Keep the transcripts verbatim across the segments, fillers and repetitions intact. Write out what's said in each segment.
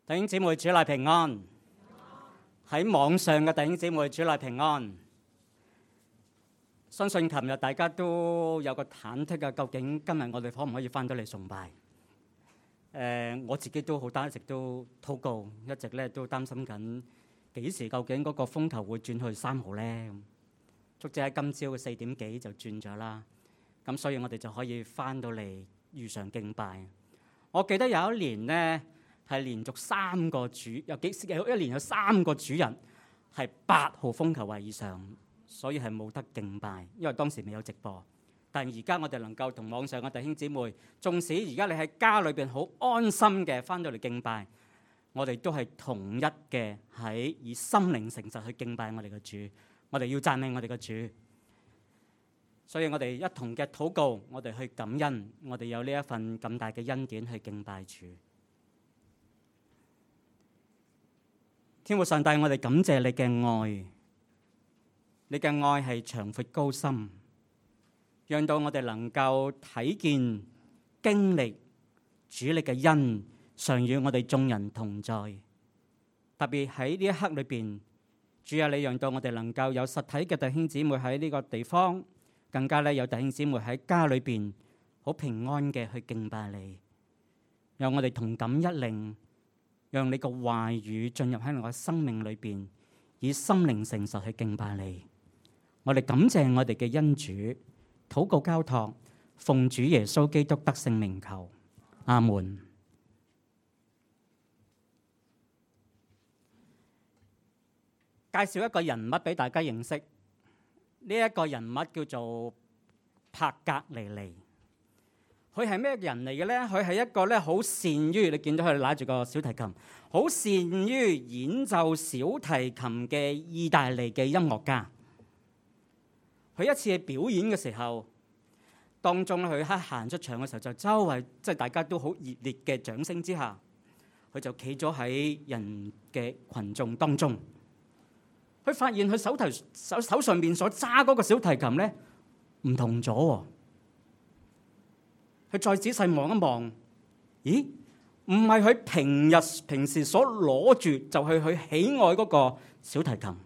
弟兄姊妹，主內平安。喺網上嘅弟兄姊妹，主內平安。相信琴日大家都有個忐忑啊，究竟今日我哋可唔可以翻到嚟崇拜？誒、呃，我自己都好擔，一直都禱告，一直咧都擔心緊幾時究竟嗰個風球會轉去三號咧？足之喺今朝嘅四點幾就轉咗啦。咁所以我哋就可以翻到嚟如常敬拜。我記得有一年咧，係連續三個主有幾有一年有三個主日係八號風球或以上，所以係冇得敬拜，因為當時未有直播。但而家我哋能夠同網上嘅弟兄姊妹，縱使而家你喺家裏邊好安心嘅翻到嚟敬拜，我哋都係同一嘅喺以心靈誠實去敬拜我哋嘅主，我哋要讚美我哋嘅主。所以我哋一同嘅禱告，我哋去感恩，我哋有呢一份咁大嘅恩典去敬拜主。天父上帝，我哋感謝你嘅愛，你嘅愛係長闊高深，讓到我哋能夠睇見、經歷主你嘅恩，常與我哋眾人同在。特別喺呢一刻裏邊，主啊，你讓到我哋能夠有實體嘅弟兄姊妹喺呢個地方，更加咧有弟兄姊妹喺家裏邊好平安嘅去敬拜你，讓我哋同感一靈。讓你個話語進入喺我嘅生命裏邊，以心靈誠實去敬拜你。我哋感謝我哋嘅恩主，禱告交託，奉主耶穌基督得勝名求，阿門。介紹一個人物俾大家認識，呢一個人物叫做帕格尼尼。佢係咩人嚟嘅咧？佢係一個咧好善於，你見到佢拿住個小提琴，好善於演奏小提琴嘅意大利嘅音樂家。佢一次嘅表演嘅時候，當中佢一行出場嘅時候，就周圍即係大家都好熱烈嘅掌聲之下，佢就企咗喺人嘅群眾當中。佢發現佢手提手手上邊所揸嗰個小提琴咧唔同咗喎。佢再仔細望一望，咦？唔係佢平日平時所攞住就係佢喜愛嗰個小提琴。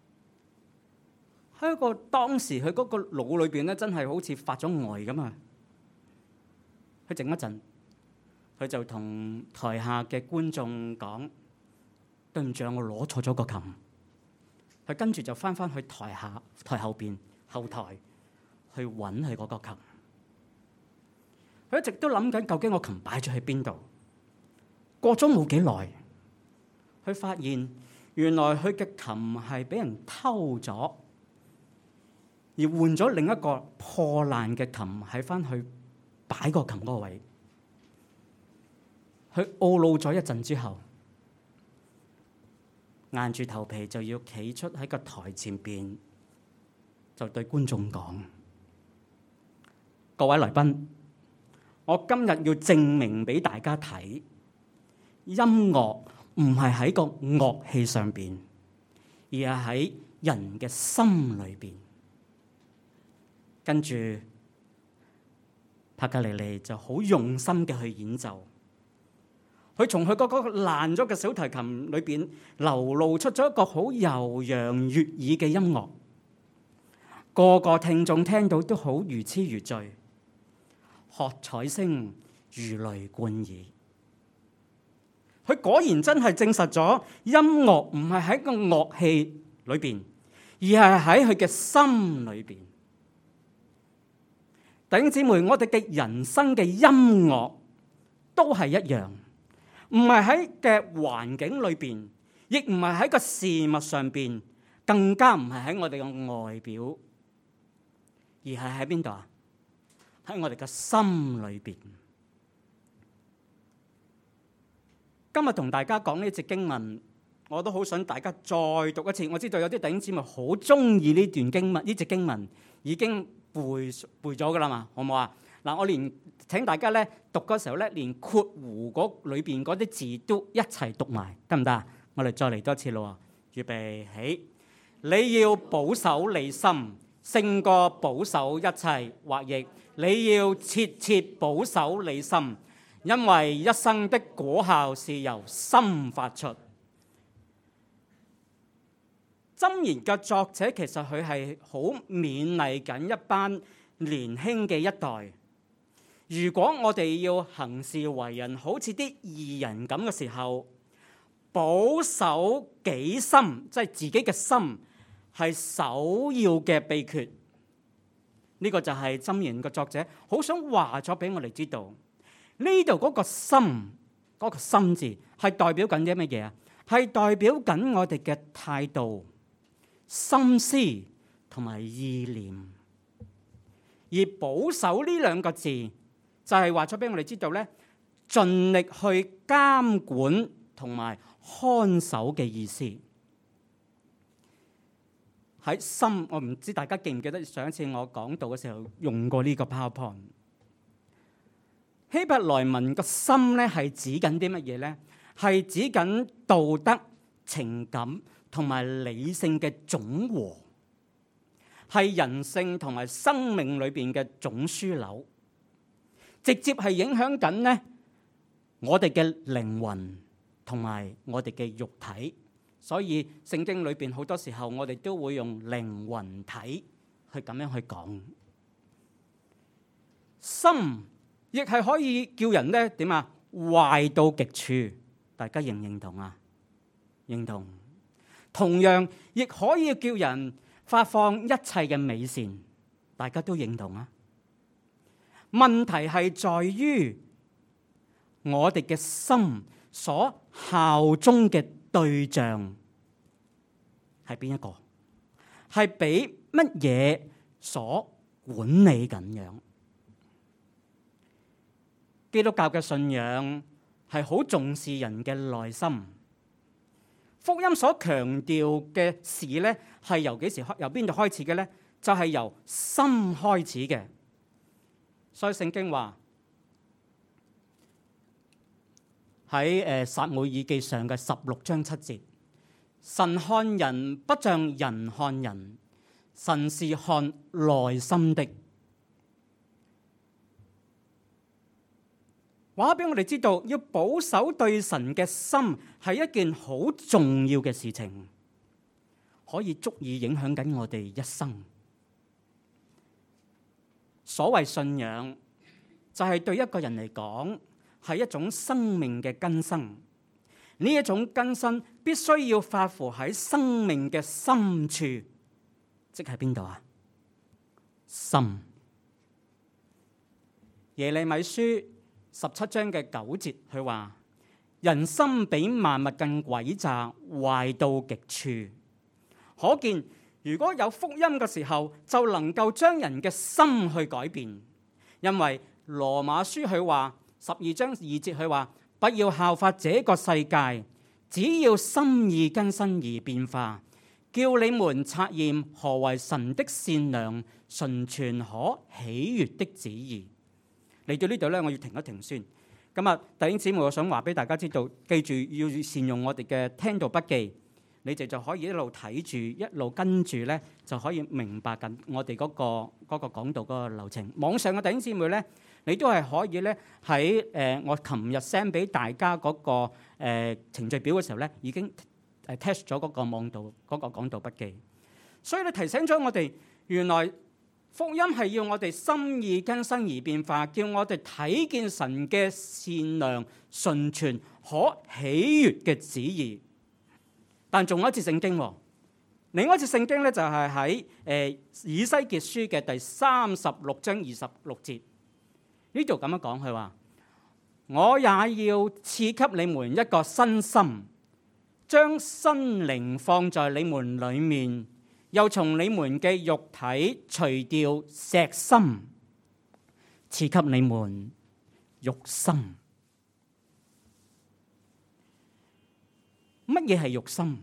喺一個當時佢嗰個腦裏邊咧，真係好似發咗呆咁啊！佢靜一陣，佢就同台下嘅觀眾講：對唔住，我攞錯咗個琴。佢跟住就翻返去台下台後邊後台去揾佢嗰個琴。佢一直都諗緊究竟我琴擺咗喺邊度？過咗冇幾耐，佢發現原來佢嘅琴係俾人偷咗，而換咗另一個破爛嘅琴喺翻去擺個琴嗰個位。佢懊惱咗一陣之後，硬住頭皮就要企出喺個台前邊，就對觀眾講：各位來賓，我今日要證明俾大家睇，音樂唔係喺個樂器上邊，而係喺人嘅心裏邊。跟住帕格尼尼就好用心嘅去演奏，佢從佢嗰個爛咗嘅小提琴裏邊流露出咗一個好悠揚悅耳嘅音樂，個個聽眾聽到都好如痴如醉。喝彩聲如雷貫耳，佢果然真係證實咗音樂唔係喺個樂器裏邊，而係喺佢嘅心裏邊。弟兄姊妹，我哋嘅人生嘅音樂都係一樣，唔係喺嘅環境裏邊，亦唔係喺個事物上邊，更加唔係喺我哋嘅外表，而係喺邊度啊？喺我哋嘅心裏邊。今日同大家講呢節經文，我都好想大家再讀一次。我知道有啲弟兄姊妹好中意呢段經文，呢節經文已經背背咗噶啦嘛，好唔好啊？嗱，我連請大家咧讀嗰時候咧，連括弧嗰裏邊嗰啲字都一齊讀埋，得唔得啊？我哋再嚟多次咯，預備起，你要保守你心，勝過保守一切，或譯你要切切保守你心， 因為一生的果效是由心發出。箴言嘅作者其實佢係好勉勵緊一班年輕嘅一代。如果我哋要行事為人好似啲義人咁嘅時候，保守己心，即係自己嘅心，係首要嘅秘訣。呢個就係箴言嘅作者好想話咗俾我哋知道。呢度嗰個心，嗰個心字係代表緊啲乜嘢啊？係代表緊我哋嘅態度、心思同埋意念。而保守呢兩個字就係話咗俾我哋知道咧，盡力去監管同埋看守嘅意思。喺心，我唔知大家記唔記得上一次我講道嘅時候用過呢個 PowerPoint。希伯來文個心咧係指緊啲乜嘢咧？係指緊道德、情感同埋理性嘅總和，係人性同埋生命裏邊嘅總樞紐，直接係影響緊咧我哋嘅靈魂同埋我哋嘅肉體。所以聖經裏邊好多時候我哋都會用靈魂體去咁樣去講。心亦係可以叫人咧點啊？壞到極處，大家認唔認同啊？認同。同樣亦可以叫人發放一切嘅美善，大家都認同啊？問題係在於我哋嘅心所效忠嘅對象係邊一個？係俾乜嘢所管理緊樣？基督教嘅信仰係好重視人嘅內心。福音所強調嘅事咧，係由幾時開？由邊度開始嘅咧？就係由心開始嘅。所以聖經話喺誒撒母耳記上嘅十六章七節，神看人不像人看人，神是看內心的。話俾我哋知道，要保守對神嘅心係一件好重要嘅事情，可以足以影響緊我哋一生。所謂信仰，就係對一個人嚟講係一種生命嘅更新。呢一種更新必須要發乎喺生命嘅深處，即係邊度啊？心。耶利米書十七章嘅九節，佢話：人心比萬物更詭詐，壞到極處。可見，如果有福音嘅時候，就能夠將人嘅心去改變。因為羅馬書佢話十二章二節，佢話：不要效法這個世界，只要心意更新而變化，叫你們察驗何為神的善良、純全、可喜悅的旨意。嚟到呢度咧，我要停一停先。咁啊，弟兄姊妹，我想話俾大家知道，記住要善用我哋嘅聽道筆記，你哋就可以一路睇住，一路跟住咧，就可以明白緊我哋嗰個嗰個講道嗰個流程。網上嘅弟兄姊妹咧，你都係可以咧喺誒我琴日 send 俾大家嗰個誒程序表嘅時候咧，已經誒 test 咗嗰個網道嗰個講道筆記。所以你提醒咗我哋，原來福音係要我哋心意更新而變化，叫我哋睇見神嘅善良、純全、可喜悅嘅旨意。但仲有一節聖經，另外一節聖經咧就係喺誒以西結書嘅第三十六章二十六節，呢度咁樣講，佢話：我也要賜給你們一個新心，將新靈放在你們裡面。又從你們嘅肉體除掉石心，賜給你們肉心。乜嘢係肉心？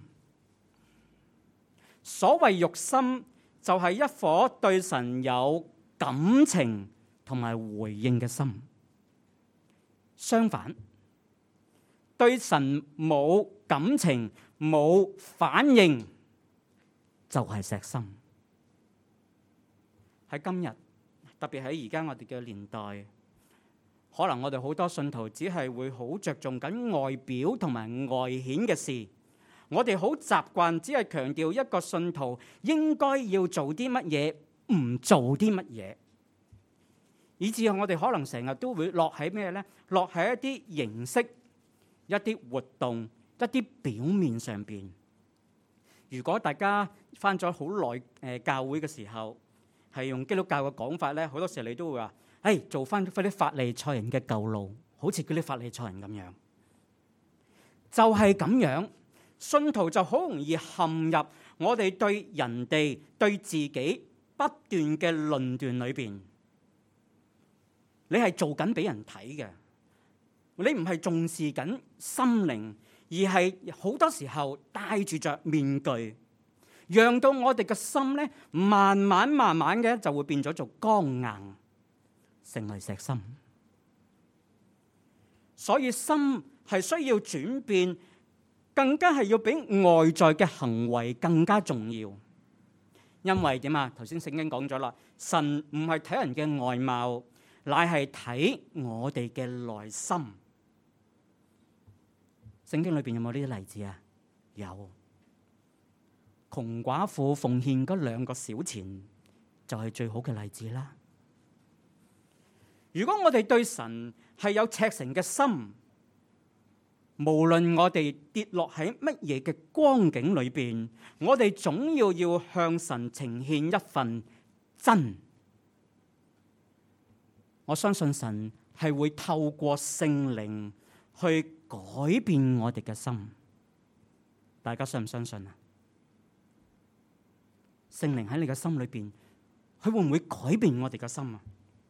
所謂肉心，就係一顆對神有感情同埋回應嘅心。相反，對神冇感情、冇反應，就係石心。喺今日，特別喺而家我哋嘅年代， 可能我哋好多信徒只係會好着重緊外表同埋外顯嘅事，我哋好習慣只係強調一個信徒應該要做啲乜嘢，唔做啲乜嘢，以至我哋可能成日都會落喺咩呢？落喺一啲形式、一啲活動、一啲表面上邊。如果大家返咗好耐誒教會嘅時候，係用基督教嘅講法咧，好多時候你都會話：誒、哎、做翻嗰啲法利賽人嘅舊路，好似嗰啲法利賽人咁樣。就係、是、咁樣，信徒就好容易陷入我哋對人哋、對自己不斷嘅論斷裏邊。你係做緊俾人睇嘅，你唔係重視緊心靈。而係好多時候戴住着面具，讓到我哋嘅心咧，慢慢慢慢嘅就會變咗做剛硬，成為石心。所以心係需要轉變，更加係要比外在嘅行為更加重要。因為點啊？頭先聖經講咗啦，神唔係睇人嘅外貌，乃係睇我哋嘅內心。聖經裏邊有冇呢啲例子啊？有，窮寡婦奉獻嗰兩個小錢就係最好嘅例子啦。如果我哋對神係有赤誠嘅心，無論我哋跌落喺乜嘢嘅光景裏邊，我哋總要要向神呈獻一份真。我相信神係會透過聖靈去改變我哋嘅心，大家信唔相信啊？聖靈喺你嘅心裏邊，佢會唔會改變我哋嘅心啊？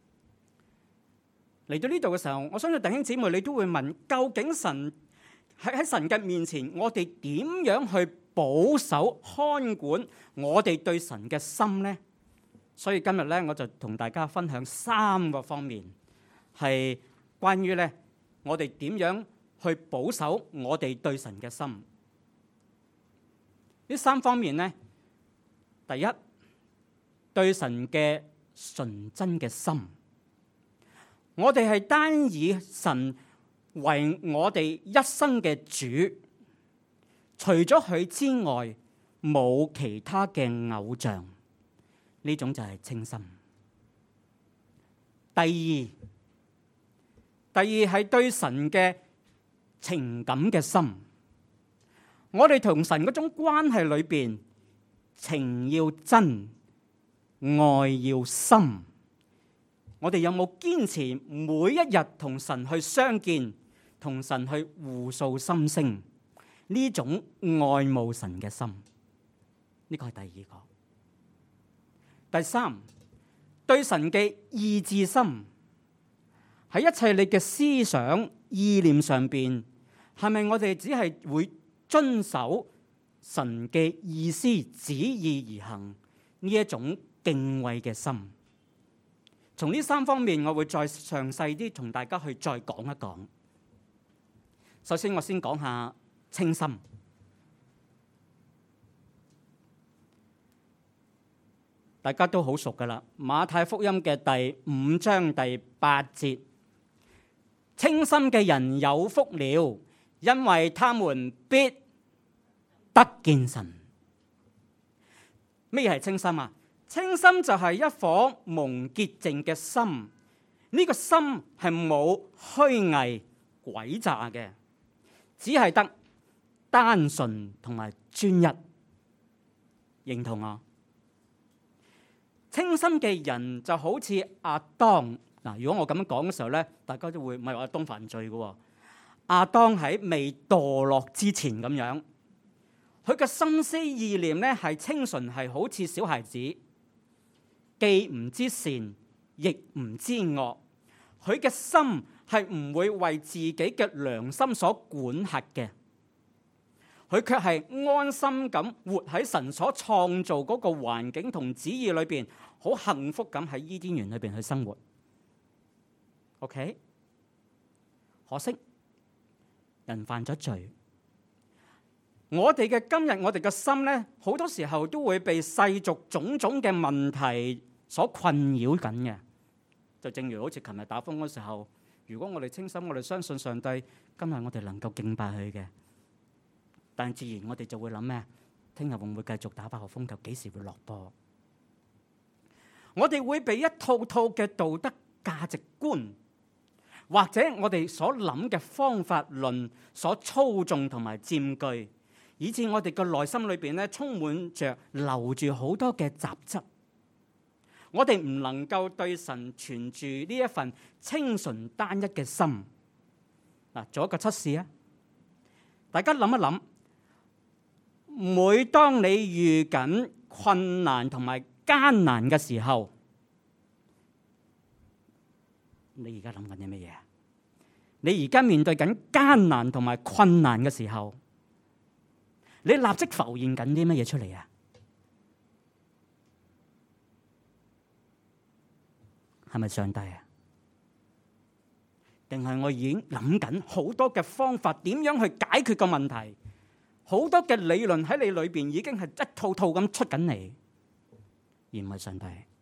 嚟到呢度嘅時候，我相信弟兄姊妹你都會問：究竟神喺喺神嘅面前，我哋點樣去保守看管我哋對神嘅心呢？所以今日咧，我就同大家分享三個方面，係關於咧我哋點樣去保守我哋對神嘅心。呢三方面咧，第一，對神嘅純真嘅心。我哋係單以神為我哋一生嘅主，除咗佢之外，冇其他嘅偶像。呢種就係清心。第二，第二係對神嘅情感嘅心。我哋同神嗰種關係裏邊，情要真，愛要深。我哋有冇堅持每一日同神去相見，同神去互訴心聲？呢種愛慕神嘅心，呢個係第二個。第三，對神嘅意志心，喺一切你嘅思想意念上邊，係咪我哋只係會遵守神嘅意思旨意而行？呢一種敬畏嘅心。從呢三方面，我會再詳細啲同大家去再講一講。首先，我先講下清心。大家都好熟噶啦，《馬太福音》嘅第五章第八節：清心嘅人有福了，因為他們必得見神。咩係清心啊？清心就係一顆蒙潔淨嘅心，呢個心係冇虛偽詭詐嘅，只係得單純同埋專一。認同啊？清心嘅人就好似亞當嗱，如果我咁樣講嘅時候咧，大家都會唔係話亞當犯罪嘅。亞當喺未墮落之前咁樣，佢嘅心思意念咧係清純，係好似小孩子。既唔知善，亦唔知惡，佢嘅心係唔會為自己嘅良心所管轄嘅，佢卻係安心咁活喺神所創造嗰個環境同旨意裏邊，好幸福咁喺伊甸園裏邊去生活。OK， 可惜人犯咗罪，我哋嘅今日，我哋嘅心咧，好多時候都會被世俗種種嘅問題所困擾緊嘅。就正如好似琴日打風嗰時候， 如果我哋清心，我哋相信上帝，今日我哋能夠敬拜佢嘅，但自然我哋就會諗咩？聽日會唔會繼續打八號風球？幾時會落波？我哋會被一套套嘅道德價值觀，或者我哋所諗嘅方法論所操縱同埋佔據，以致我哋嘅內心裏邊咧充滿着留住好多嘅雜質。我哋唔能夠對神存住呢一份清純單一嘅心。嗱，做一個測試啊！大家諗一諗，每當你遇緊困難同埋艱難嘅時候，你而家諗緊啲乜嘢？你而家面對緊艱難同埋困難嘅時候，你立即浮現緊啲乜嘢出嚟啊？係咪上帝啊？定係我已經諗緊好多嘅方法，點樣去解決個問題？好多嘅理論喺你裏邊已經係一套套咁出緊嚟，而唔係上帝。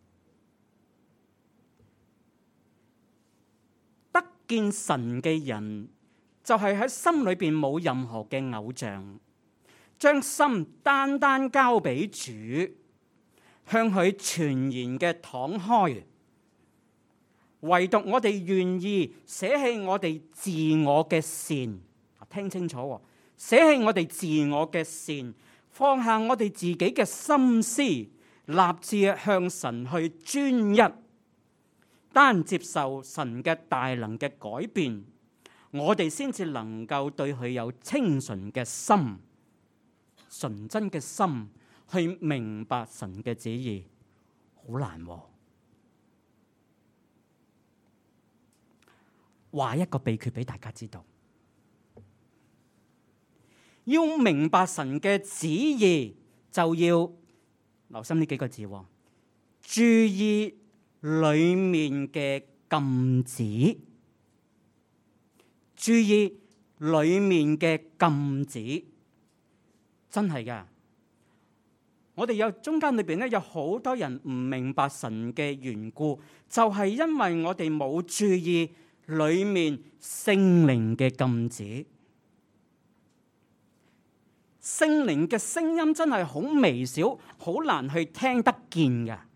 得見神嘅人，就係喺心裏邊冇任何嘅偶像，將心單單交俾主，向佢全然嘅敞開。唯獨我哋願意捨棄我哋自我嘅善，聽清楚喎，捨棄我哋自我嘅善，放下我哋自己嘅心思，立志向神去專一，單接受神嘅大能嘅改變，我哋先至能夠對佢有清純嘅心、純真嘅心，去明白神嘅旨意。好難喎。話一個秘訣俾大家知道，要明白神嘅旨意，就要留心呢幾個字，注意裏面嘅禁止，注意裏面嘅禁止，真係噶。我哋有中間裏邊咧，有好多人唔明白神嘅緣故，就係因為我哋冇注意裏面聖靈嘅禁止。聖靈嘅聲音真係好微小，好難去聽得見嘅，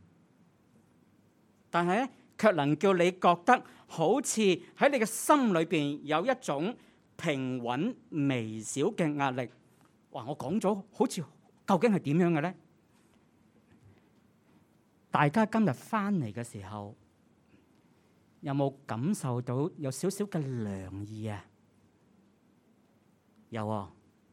但係咧卻能叫你覺得好似喺你嘅心裏邊有一種平穩微小嘅壓力。哇！我講咗好似究竟係點樣嘅咧？大家今日翻嚟嘅時候，有冇感受到有少少嘅涼意啊？有啊！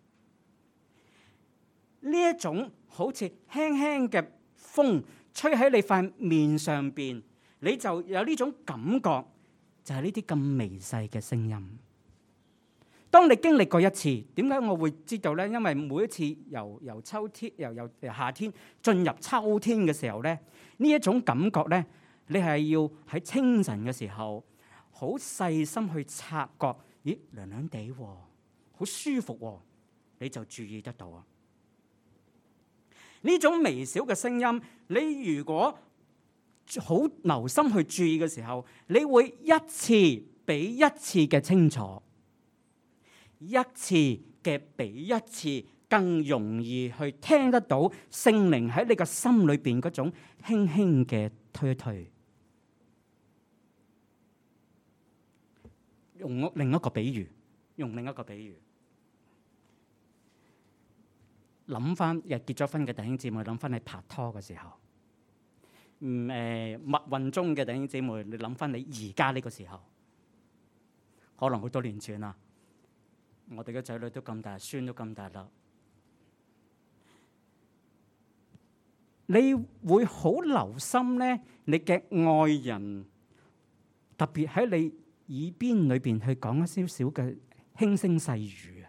呢一種好似輕輕嘅風吹喺你塊面上邊，你就有呢種感覺，就係呢啲咁微細嘅聲音。當你經歷過一次，點解我會知道咧？因為每一次由由秋天由由夏天進入秋天嘅時候咧，呢一種感覺咧，你係要喺清晨嘅時候好細心去察覺，咦，涼涼地喎，好舒服喎，你就注意得到啊！呢種微小嘅聲音，你如果好留心去注意嘅時候，你會一次比一次嘅清楚，一次嘅比一次更容易去聽得到聖靈喺你個心裏邊嗰種輕輕嘅推一推。用另一個比喻，用另一個比喻。諗翻日結咗婚嘅弟兄姊妹，諗翻你拍拖嘅時候，嗯誒密運中嘅弟兄姊妹，你諗翻你而家呢個時候，可能好多年前啦。我哋嘅仔女都咁大，孫都咁大啦，你會好留心咧，你嘅愛人特別喺你耳邊裏邊去講一少少嘅輕聲細語啊。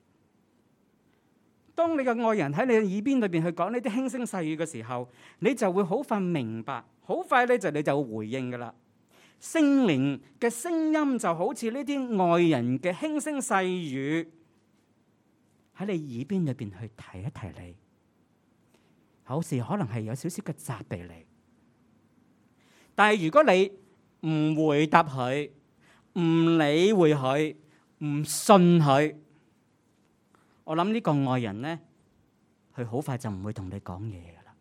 當你嘅愛人喺你嘅耳邊裏邊去講呢啲輕聲細語嘅時候，你就會好快明白，好快咧就你就會回應噶啦。聖靈嘅聲音就好似呢啲愛人嘅輕聲細語喺你耳邊裏邊去提一提你，有時可能係有少少嘅責備你。但係如果你唔回答佢， 唔理會佢，唔信佢，我諗呢個愛人咧，佢好快就唔會同你講嘢噶啦。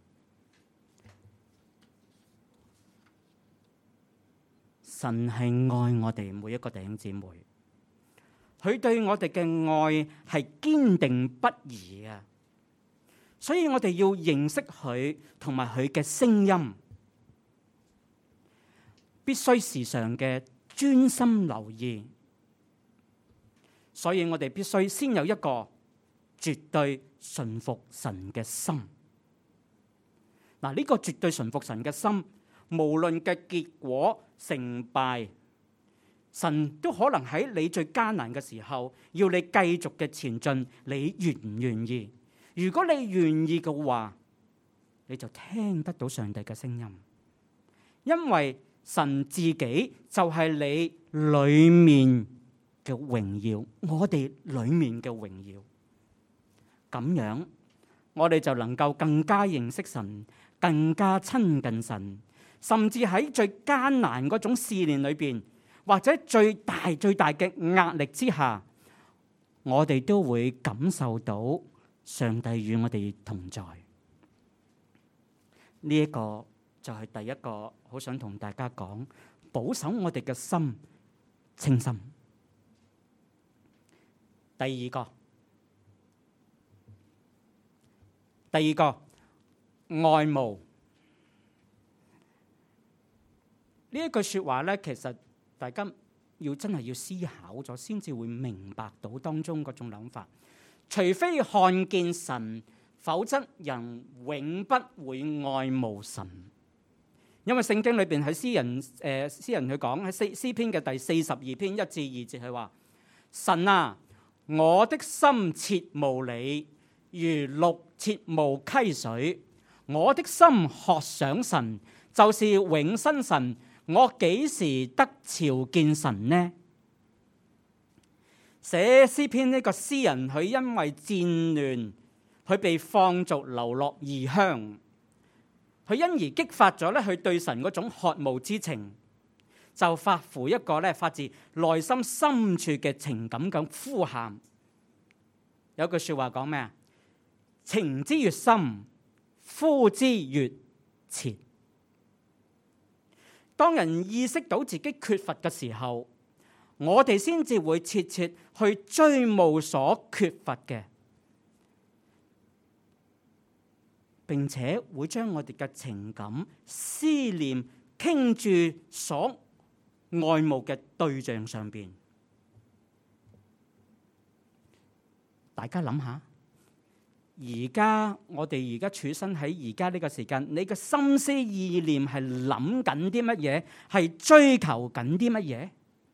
神係愛我哋每一個弟兄姊妹，佢對我哋嘅愛係堅定不移嘅，所以我哋要認識佢同埋佢嘅聲音，必須時常嘅專心留意。所以我哋必須先有一個絕對順服神嘅心。嗱，呢個絕對順服神嘅心，無論嘅結果成敗，神都可能喺你最艱難嘅時候，要你繼續嘅前進。你願唔願意？如果你願意嘅話，你就聽得到上帝嘅聲音，因為神自己就係你裏面嘅榮耀，我哋裏面嘅榮耀。咁樣我哋就能夠更加認識神，更加親近神，甚至喺最艱難嗰種試煉裏邊，或者最大最大嘅壓力之下，我哋都會感受到上帝與我哋同在。呢一個就係第一個好想同大家講，保守我哋嘅心清心。第二個，第二個愛慕呢一句說話咧，其實大家要真係要思考咗，先至會明白到當中嗰種諗法。除非看見神，否則人永不會愛慕神。因為聖經裏邊喺詩人誒、呃、詩人佢講喺詩詩篇嘅第四十二篇一至二節，佢話：神啊，我的心切慕你，如鹿切慕溪水。我的心渴想神，就是永生神。我幾時得朝見神呢？寫詩篇呢個詩人，佢因為戰亂，佢被放逐流落異鄉，佢因而激發咗咧佢對神嗰種渴慕之情，就發乎一個咧發自內心深處嘅情感咁呼喊。有句說話講咩啊？情之越深，呼之越切。當人意識到自己缺乏嘅時候，我哋先至會切切去追慕所缺乏嘅，並且會將我哋嘅情感、思念傾注所愛慕嘅對象上邊。大家諗下，而家我哋而家處身喺而家呢個時間，你嘅心思意念係諗緊啲乜嘢？係追求緊啲乜嘢？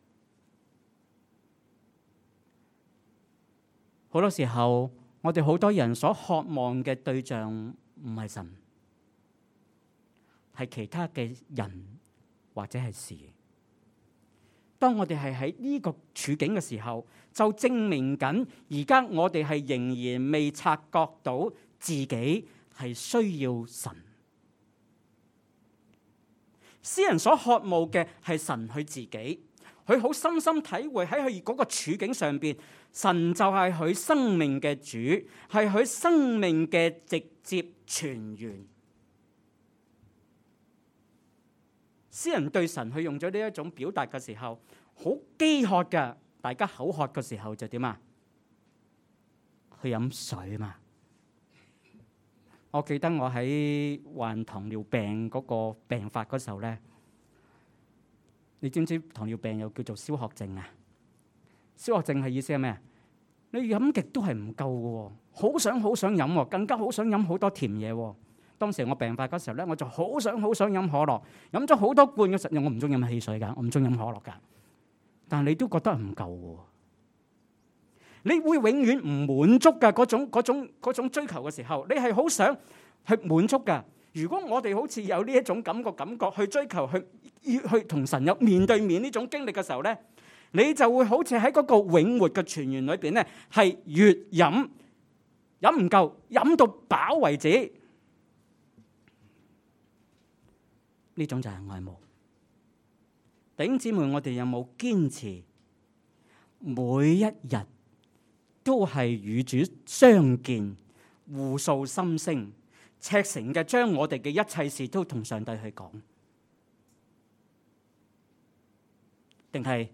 好多時候，我哋好多人所渴望嘅對象唔係神，係其他嘅人或者係事。當我哋係喺呢個處境嘅時候，就證明緊而家我哋係仍然未察覺到自己係需要神。詩人所渴慕嘅係神佢自己，佢好深深體會喺佢嗰個處境上邊，神就係佢生命嘅主，係佢生命嘅直接泉源。詩人對神去用咗呢一種表達嘅時候，好飢渴㗎。大家口渴嘅時候就點啊？去飲水嘛。我記得我喺患糖尿病嗰個病發嗰時候咧，你知唔知糖尿病又叫做消渴症啊？消渴症係意思係咩？你飲極都係唔夠嘅，好想好想飲，更加好想飲好多甜嘢。當時我病發嗰時候咧，我就好想好想飲可樂，飲咗好多罐嘅時候，我唔中意飲汽水㗎，我唔中意飲可樂㗎。但你都覺得唔夠喎，你會永遠唔滿足㗎。嗰種嗰種嗰種追求嘅時候，你係好想去滿足㗎。如果我哋好似有呢一種感覺感覺去追求去去同神有面對面呢種經歷嘅時候咧，你就會好似喺嗰個永活嘅泉源裏邊咧，係越飲飲唔夠，飲到飽為止。呢種就係愛慕。 弟兄姊妹，我哋有冇堅持每一日都係與主相見，互訴心聲，赤誠嘅將我哋嘅一切事都同上帝去講？定係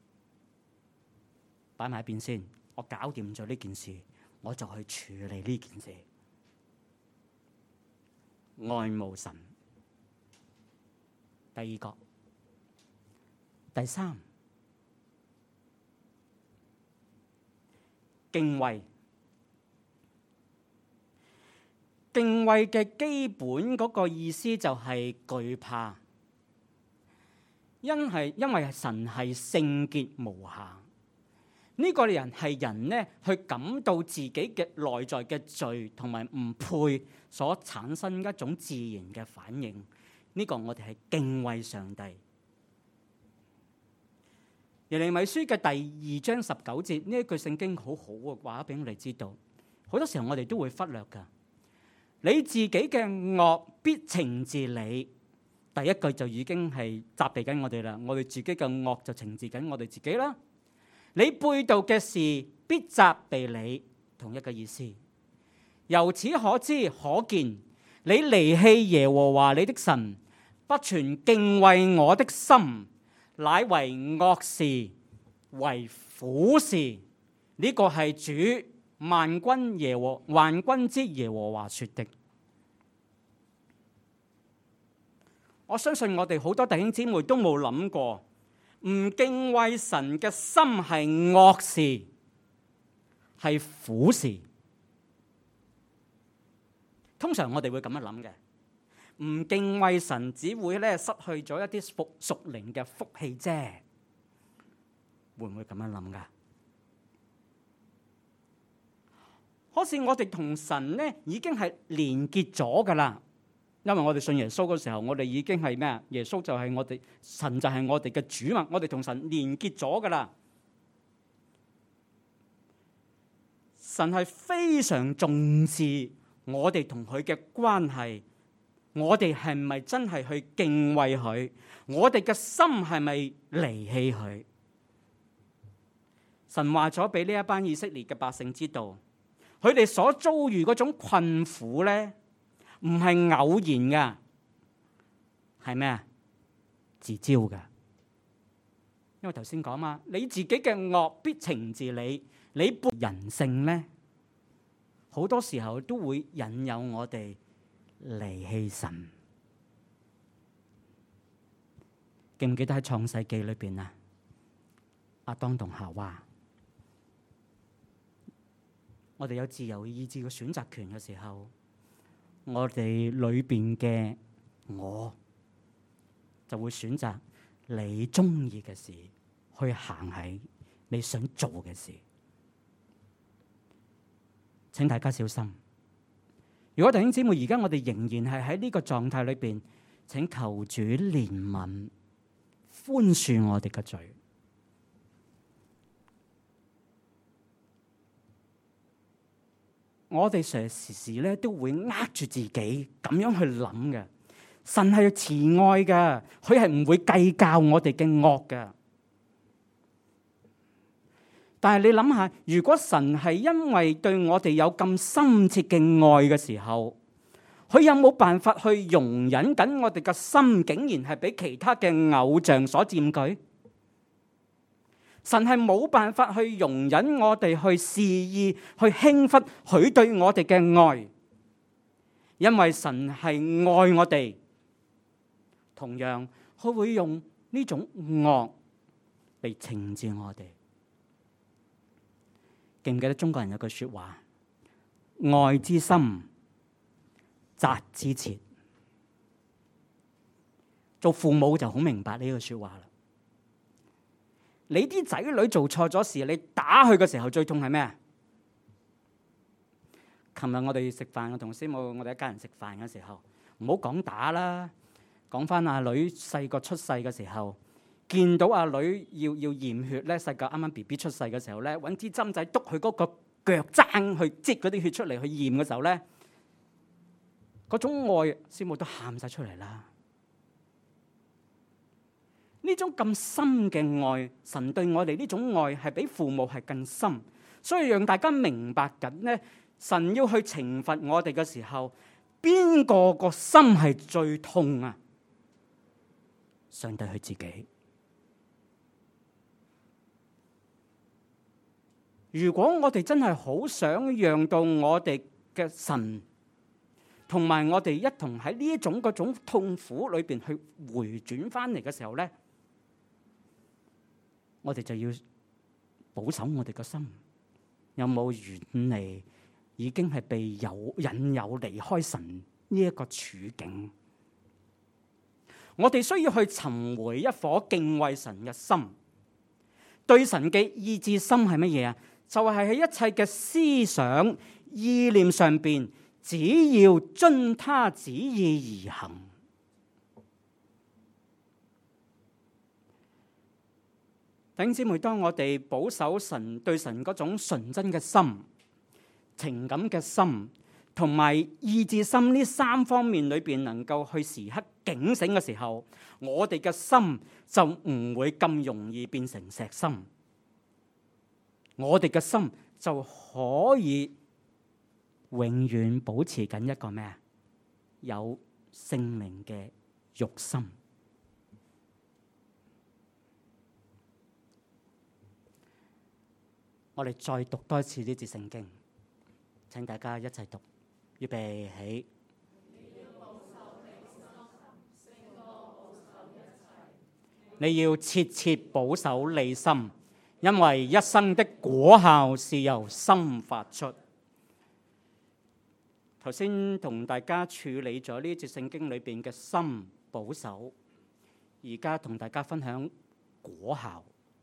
擺埋一邊先，我搞掂咗呢件事，我就去處理呢件事？愛慕神。第二個，第三，敬畏。敬畏嘅基本嗰個意思就係懼怕。因係因為神係聖潔無瑕，呢、這個人係人呢去感到自己嘅內在嘅罪同埋唔配所產生一種自然嘅反應。呢、這個我哋係敬畏上帝。耶利米書嘅第二章十九節呢一句聖經好好嘅話俾我哋知道，好多時候我哋都會忽略噶。你自己嘅惡必懲治你。第一句就已經係責備緊我哋啦，我哋自己嘅惡就懲治緊我哋自己啦。你背道嘅事必責備你，同一個意思。由此可知可見，你離棄耶和華你的神，不存敬畏我的心，乃為惡事，為苦事。呢、這個係主萬軍耶和萬軍之耶和華說的。我相信我哋好多弟兄姊妹都冇諗過，唔敬畏神嘅心係惡事，係苦事。通常我哋會咁樣諗嘅，唔敬畏神只會咧失去咗一啲屬屬靈嘅福氣啫。會唔會咁樣諗噶？可是我哋同神咧已經係連結咗噶啦。因為我哋信耶穌嗰時候，我哋已經係咩啊？耶穌就係我哋，神就係我哋嘅主嘛。我哋同神連結咗噶啦。神係非常重視我哋同佢嘅關係。我哋係咪真係去敬畏佢？我哋嘅心係咪離棄佢？神話咗俾呢一班以色列嘅百姓知道，佢哋所遭遇嗰種困苦咧，唔係偶然噶，係咩啊？自招噶。因為頭先講嘛，你自己嘅惡必懲治你。你背人性咧，好多時候都會引誘我哋離棄神。記唔記得喺創世記裏邊啊？亞當同夏娃，我哋有自由意志嘅選擇權嘅時候，我哋裏邊嘅我就會選擇你中意嘅事，去行喺你想做嘅事。請大家小心。如果弟兄姊妹而家我哋仍然係喺呢個狀態裏邊，請求主憐憫，寬恕我哋嘅罪。我哋成日時時咧都會呃住自己咁樣去諗嘅。神係慈愛嘅，佢係唔會計較我哋嘅惡嘅。但係你諗下，如果神係因為對我哋有咁深切嘅愛嘅時候，佢有冇辦法去容忍緊我哋嘅心竟然係俾其他嘅偶像所佔據？神係冇辦法去容忍我哋去肆意去輕忽佢對我哋嘅愛，因為神係愛我哋。同樣，佢會用呢種惡嚟懲治我哋。記唔記得中國人有句說話：愛之深，責之切。做父母就好明白呢句說話啦。你啲仔女做錯咗事，你打佢嘅時候最痛係咩啊？琴日我哋食飯，我同師母，我哋一家人食飯嘅時候，唔好講打啦，講翻阿女細個出世嘅時候，見到阿女要要驗血咧，細個啱啱 B B 出世嘅時候咧，揾支針仔篤佢嗰個腳踭去擠嗰啲血出嚟去驗嘅時候咧，嗰種愛，師母都喊晒出嚟啦。 呢種咁深嘅愛，神對我哋呢種愛係比父母係更深，所以讓大家明白緊咧，神要去懲罰我哋嘅時候，邊個個心係最痛啊？上帝佢自己。如果我哋真係好想讓到我哋嘅神同埋我哋一同喺呢一種嗰種痛苦裏邊去回轉翻嚟嘅時候咧，我哋就要保守我哋個心，有冇遠離已經係被誘引誘離開神呢一個處境？我哋需要去尋回一顆敬畏神嘅心，對神嘅意志心係乜嘢啊？就係喺一切嘅思想意念上邊，只要遵他旨意而行。弟兄姊妹，當我哋保守神對神嗰種純真嘅心、情感嘅心同埋意志心呢三方面裏邊能夠去時刻警醒嘅時候，我哋嘅心就唔會咁容易變成石心。我哋嘅心就可以永遠保持緊一個咩啊？有聖靈嘅肉心。我哋再讀多一次呢節聖經，請大家一齊讀，預備起。你要切切保守你心，因為一生的果效是由心發出。頭先同大家處理咗呢節聖經裏邊嘅心保守，而家同大家分享果效。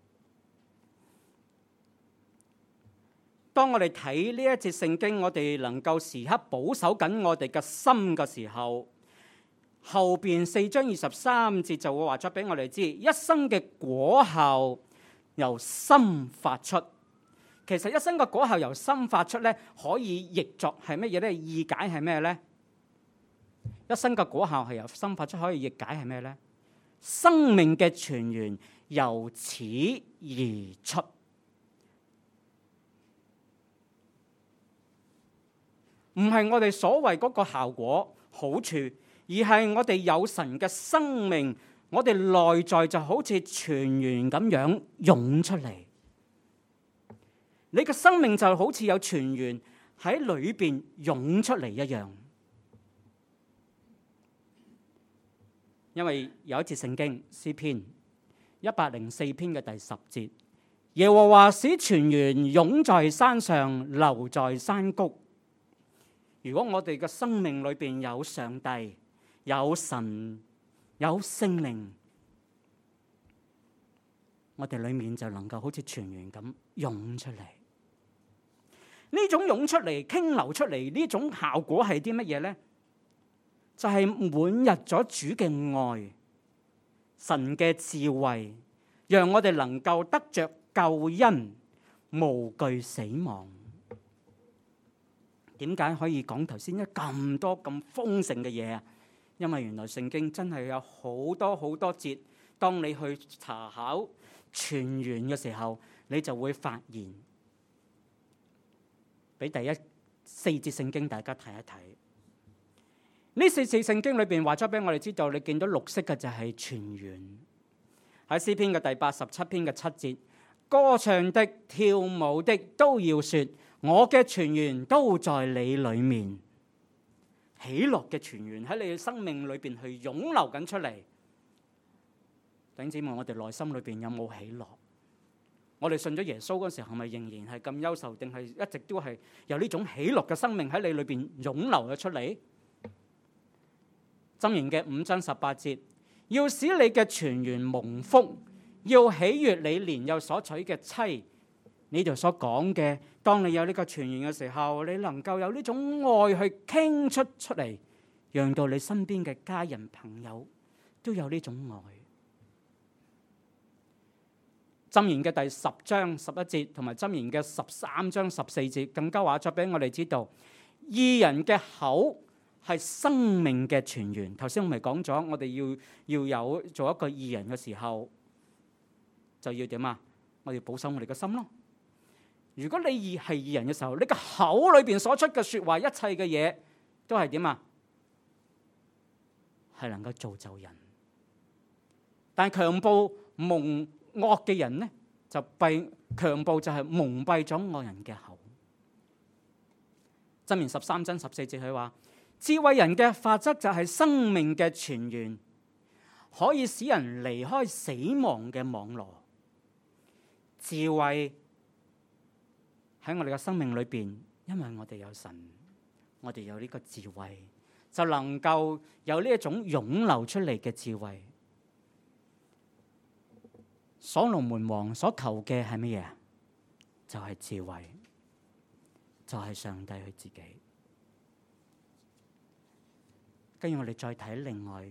當我哋睇呢一節聖經，我哋能夠時刻保守緊我哋嘅心嘅時候，後邊四章二十三節就會話咗俾我哋知，一生嘅果效由心發出。其實一生嘅果效由心發出咧，可以譯作係乜嘢咧？意解係咩咧？一生嘅果效係由心發出，可以譯解係咩咧？生命嘅泉源由此而出。唔係我哋所謂嗰個效果好處，而係我哋有神嘅生命，我哋內在就好似泉源咁樣湧出嚟。你嘅生命就好似有泉源喺裏邊湧出嚟一樣。因為有一節聖經詩篇一百零四篇嘅第十節，耶和華使泉源湧在山上，流在山谷。如果我哋嘅生命裏邊有上帝、有神、有聖靈，我哋裏面就能夠好似泉源咁湧出嚟。呢種湧出嚟、傾流出嚟呢種效果係啲乜嘢咧？就係滿溢咗主嘅愛、神嘅智慧，讓我哋能夠得着救恩，無懼死亡。點解可以講頭先一咁多咁豐盛嘅嘢啊？因為原來聖經真係有好多好多節，當你去查考泉源嘅時候，你就會發現。俾第一四節聖經大家睇一睇。呢四節聖經裏邊話咗俾我哋知道，你見到綠色嘅就係泉源。喺詩篇嘅第八十七篇嘅七節，歌唱的、跳舞的都要說，我嘅泉源都在你裏面。喜樂嘅泉源喺你嘅生命裏邊去湧流緊出嚟。弟兄姊妹，我哋內心裏邊有冇喜樂？我哋信咗耶穌嗰時候，係咪仍然係咁優秀，定係一直都係有呢種喜樂嘅生命喺你裏邊湧流咗出嚟？箴言嘅五章十八節，要使你嘅泉源蒙福，要喜悅你年幼所娶嘅妻。呢度所講嘅，當你有呢個泉源嘅時候，你能夠有呢種愛去傾出出嚟，讓到你身邊嘅家人朋友都有呢種愛。箴言嘅第十章十一節同埋箴言嘅十三章十四節，更加話咗俾我哋知道，義人嘅口係生命嘅泉源。頭先我咪講咗，我哋要要有做一個義人嘅時候， 就要點啊？我哋保守我哋嘅心咯。如果你係義人嘅時候，你個口裏邊所出嘅説話，一切嘅嘢都係點啊？係能夠造就人。但係強暴蒙惡嘅人呢，就閉強暴就係蒙蔽咗惡人嘅口。箴言十三章十四節佢話：智慧人嘅法則就係生命嘅泉源，可以使人離開死亡嘅網羅。智慧喺我哋嘅生命裏邊，因為我哋有神，我哋有呢個智慧，就能夠有呢一種湧流出嚟嘅智慧。所羅門王所求嘅係乜嘢？就係智慧，就係上帝佢自己。跟住我哋再睇另外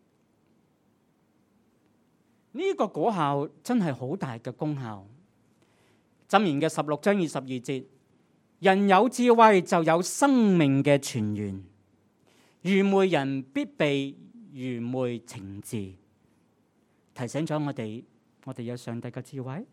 呢個果效，真係好大嘅功效。箴言嘅十六章二十二節，人有智慧就有生命嘅泉源，愚昧人必被愚昧懲治。提醒咗我哋，我哋有上帝嘅智慧。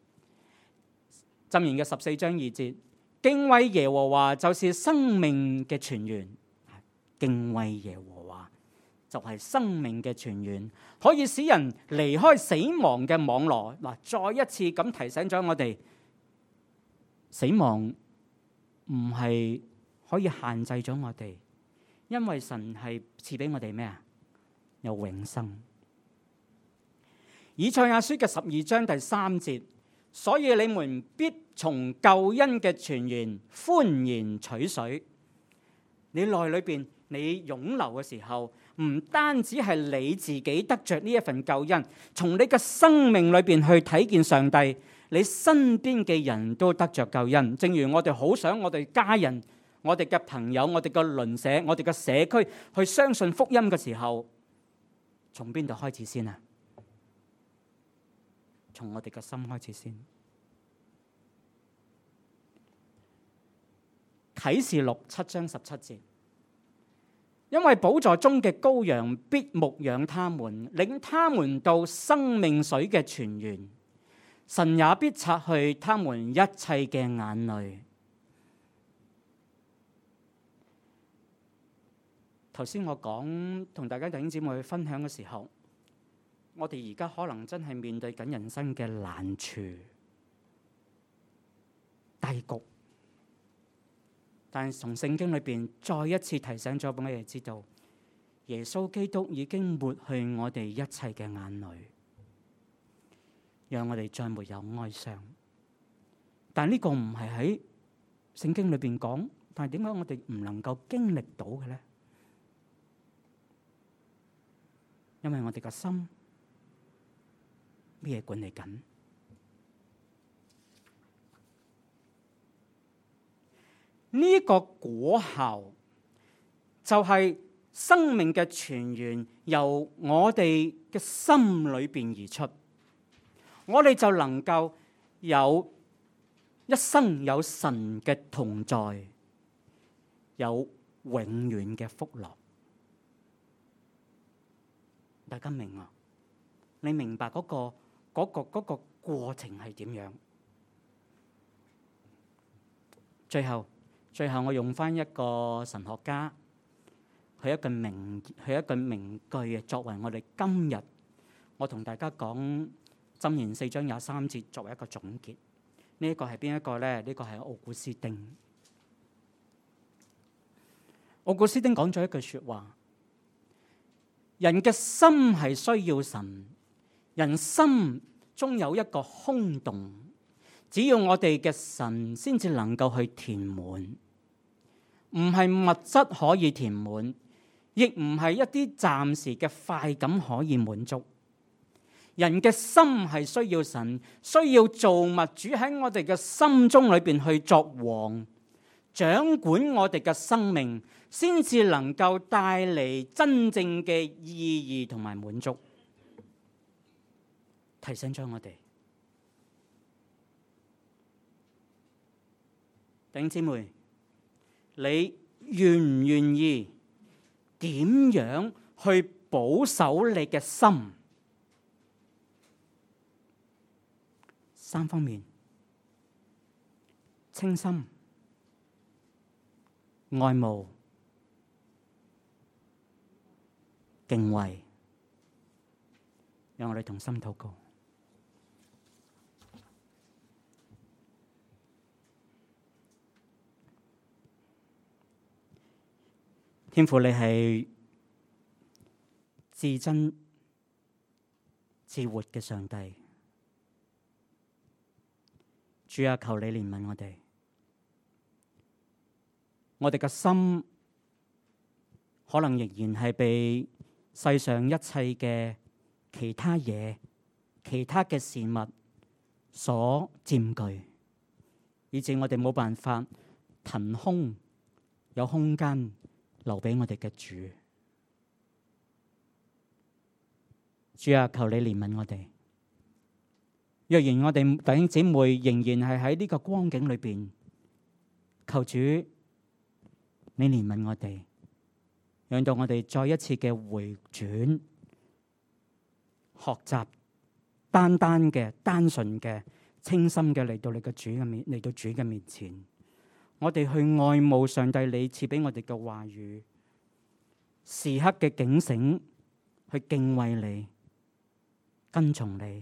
箴言嘅十四章二節，敬畏耶和華就是生命嘅泉源。敬畏耶和華就係生命嘅泉源，可以使人離開死亡嘅網羅。嗱，再一次咁提醒咗我哋。死亡唔係可以限制咗我哋，因為神係賜俾我哋咩啊？有永生。以賽亞書嘅十二章第三節，所以你們必從救恩嘅泉源歡然取水。你內裏邊你湧流嘅時候，唔單止係你自己得着呢一份救恩，從你嘅生命裏邊去睇見上帝。你身邊嘅人都得着救恩，正如我哋好想我哋家人、我哋嘅朋友、我哋嘅鄰舍、我哋嘅社區去相信福音嘅時候，從邊度開始先啊？從我哋嘅心開始先。啟示錄七章十七節，因為寶座中嘅羔羊必牧養他們，領他們到生命水嘅泉源。神也必擦去他們一切嘅眼淚。頭先我講同大家弟兄姊妹去分享嘅時候，我哋而家可能真係面對緊人生嘅難處、低谷，但係從聖經裏邊再一次提醒咗俾我哋知道，耶穌基督已經抹去我哋一切嘅眼淚。讓我哋再沒有哀傷，但呢個唔係喺聖經裏邊講，但係點解我哋唔能夠經歷到嘅咧？因為我哋個心咩嘢管理緊？呢個果效就係生命嘅泉源，由我哋嘅心裏邊而出。我哋就能夠有一生有神嘅同在，有永遠嘅福樂。大家明啊？你明白嗰個嗰個嗰個過程係點樣？最後，最後我用翻一個神學家，佢一個名，佢一個名句嘅，作為我哋今日我同大家講。箴言四章廿三節作為一個總結，呢一個係邊一個咧？呢個係奧古斯丁。奧古斯丁講咗一句說話：人嘅心係需要神，人心中有一個空洞，只要我哋嘅神先至能夠去填滿，唔係物質可以填滿，亦唔係一啲暫時嘅快感可以滿足。人嘅心係需要神，需要造物主喺我哋嘅心中裏邊去作王，掌管我哋嘅生命，先至能夠帶嚟真正嘅意義同埋滿足。提醒咗我哋，弟兄姊妹，你願唔願意點樣去保守你嘅心？ 三方面：清心、愛慕、敬畏。讓我哋同心禱告。天父，你係至真至活嘅上帝。主啊，求你憐憫我哋。我哋嘅心可能仍然係被世上一切嘅其他嘢、其他嘅事物所佔據，以致我哋冇辦法騰空有空間留俾我哋嘅主。主啊，求你憐憫我哋。若然我哋弟兄姊妹仍然係喺呢個光景裏邊，求主你憐憫我哋，讓到我哋再一次嘅回轉，學習單單嘅、單純嘅、清心嘅嚟到你嘅主嘅面，嚟到主嘅面前。我哋去愛慕上帝你賜俾我哋嘅話語，時刻嘅警醒，去敬畏你，跟從你。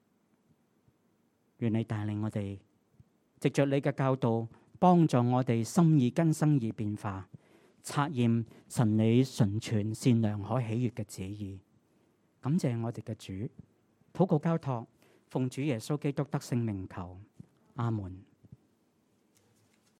願你帶領我哋，藉着你嘅教導，幫助我哋心意更新而變化，察驗神你純全、善良、可喜悅嘅旨意。感謝我哋嘅主，禱告交託，奉主耶穌基督得勝名求，阿門。